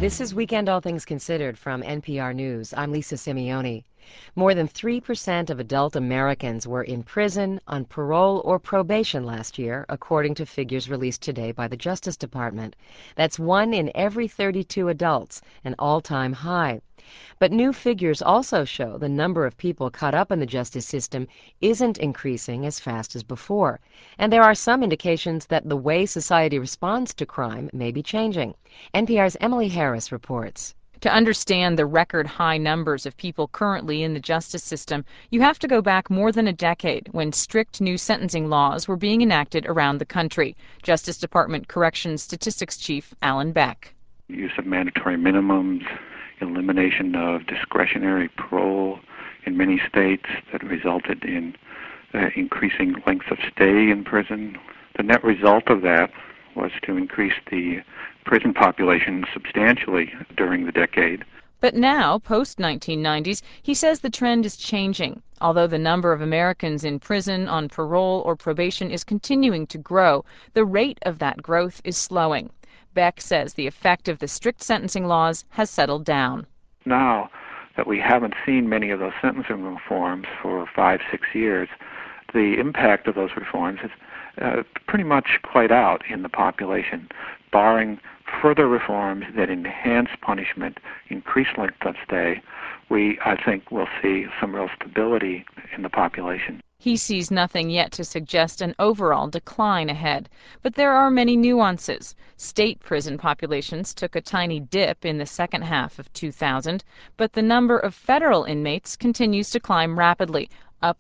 This is Weekend All Things Considered from NPR News. I'm Lisa Simeone. More than 3% of adult Americans were in prison, on parole, or probation last year, according to figures released today by the Justice Department. That's 1 in every 32 adults, an all-time high. But new figures also show the number of people caught up in the justice system isn't increasing as fast as before. And there are some indications that the way society responds to crime may be changing. NPR's Emily Harris reports. To understand the record high numbers of people currently in the justice system, you have to go back more than a decade when strict new sentencing laws were being enacted around the country. Justice Department Corrections Statistics Chief Alan Beck. Use of mandatory minimums, elimination of discretionary parole in many states that resulted in increasing lengths of stay in prison. The net result of that was to increase the prison population substantially during the decade. But now, post-1990s, he says the trend is changing. Although the number of Americans in prison, on parole, or probation is continuing to grow, the rate of that growth is slowing. Beck says the effect of the strict sentencing laws has settled down. Now that we haven't seen many of those sentencing reforms for 5-6 years, the impact of those reforms is pretty much played out in the population, barring further reforms that enhance punishment, increase length of stay. I think we'll see some real stability in the population. He sees nothing yet to suggest an overall decline ahead. But there are many nuances. State prison populations took a tiny dip in the second half of 2000, but the number of federal inmates continues to climb rapidly, up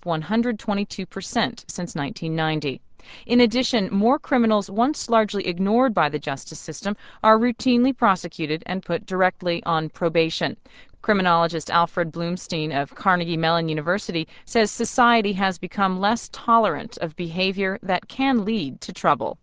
122% since 1990. In addition, more criminals once largely ignored by the justice system are routinely prosecuted and put directly on probation. Criminologist Alfred Bloomstein of Carnegie Mellon University says society has become less tolerant of behavior that can lead to trouble.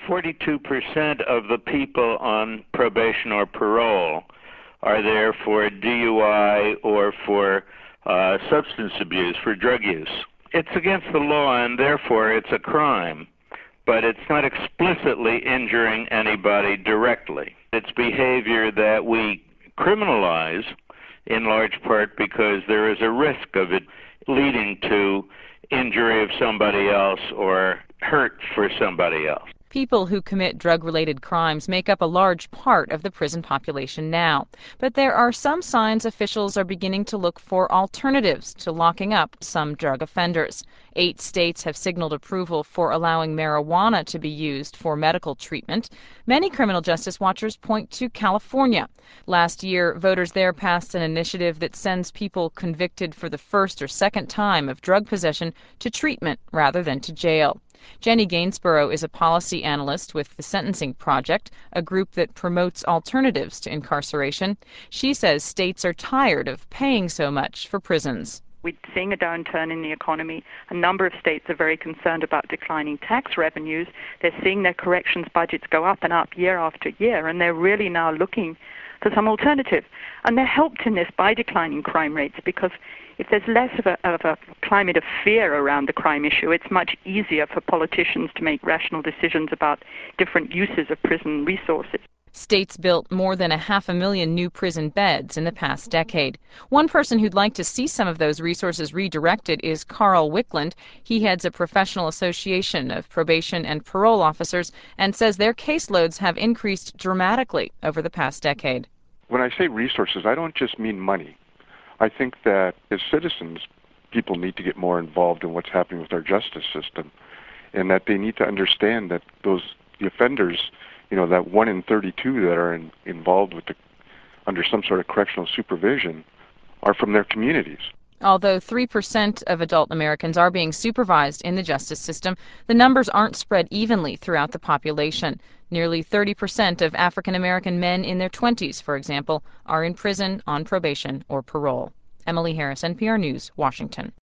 42% of the people on probation or parole are there for DUI or for substance abuse, for drug use. It's against the law and therefore it's a crime, but it's not explicitly injuring anybody directly. It's behavior that we criminalize in large part because there is a risk of it leading to injury of somebody else or hurt for somebody else. People who commit drug-related crimes make up a large part of the prison population now. But there are some signs officials are beginning to look for alternatives to locking up some drug offenders. 8 states have signaled approval for allowing marijuana to be used for medical treatment. Many criminal justice watchers point to California. Last year, voters there passed an initiative that sends people convicted for the first or second time of drug possession to treatment rather than to jail. Jenny Gainsborough is a policy analyst with the Sentencing Project, a group that promotes alternatives to incarceration. She says states are tired of paying so much for prisons. We're seeing a downturn in the economy. A number of states are very concerned about declining tax revenues. They're seeing their corrections budgets go up and up year after year, and they're really now looking for some alternative. And they're helped in this by declining crime rates, because if there's less of a climate of fear around the crime issue, it's much easier for politicians to make rational decisions about different uses of prison resources. States built more than 500,000 new prison beds in the past decade. One person who'd like to see some of those resources redirected is Carl Wickland. He heads a professional association of probation and parole officers and says their caseloads have increased dramatically over the past decade. When I say resources, I don't just mean money. I think that as citizens, people need to get more involved in what's happening with our justice system, and that they need to understand that the offenders, that 1 in 32 that are involved with under some sort of correctional supervision are from their communities. Although 3% of adult Americans are being supervised in the justice system, the numbers aren't spread evenly throughout the population. Nearly 30% of African American men in their 20s, for example, are in prison, on probation, or parole. Emily Harris, NPR News, Washington.